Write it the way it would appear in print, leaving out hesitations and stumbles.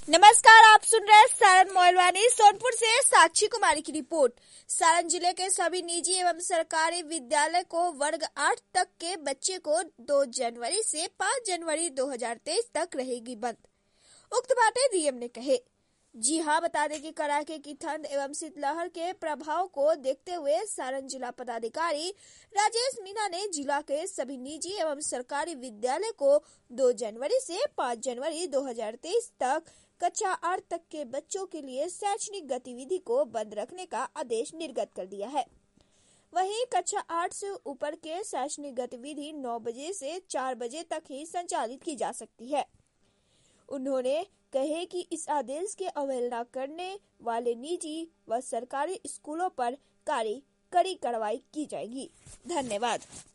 नमस्कार, आप सुन रहे हैं सारण मोइलवानी। सोनपुर से साक्षी कुमारी की रिपोर्ट। सारण जिले के सभी निजी एवं सरकारी विद्यालय को वर्ग 8 तक के बच्चे को 2 जनवरी से 5 जनवरी 2023 तक रहेगी बंद। उक्त बातें डीएम ने कहे। जी हां, बता दें कि कड़ाके की ठंड एवं शीतलहर के प्रभाव को देखते हुए सारण जिला पदाधिकारी राजेश मीणा ने जिला के सभी निजी एवं सरकारी विद्यालय को 2 जनवरी से 5 जनवरी 2023 तक कक्षा 8 तक के बच्चों के लिए शैक्षणिक गतिविधि को बंद रखने का आदेश निर्गत कर दिया है। वहीं कक्षा 8 से ऊपर के शैक्षणिक गतिविधि 9 बजे से 4 बजे तक ही संचालित की जा सकती है। उन्होंने कहे कि इस आदेश की अवहेलना करने वाले निजी व सरकारी स्कूलों पर कड़ी कार्रवाई की जाएगी। धन्यवाद।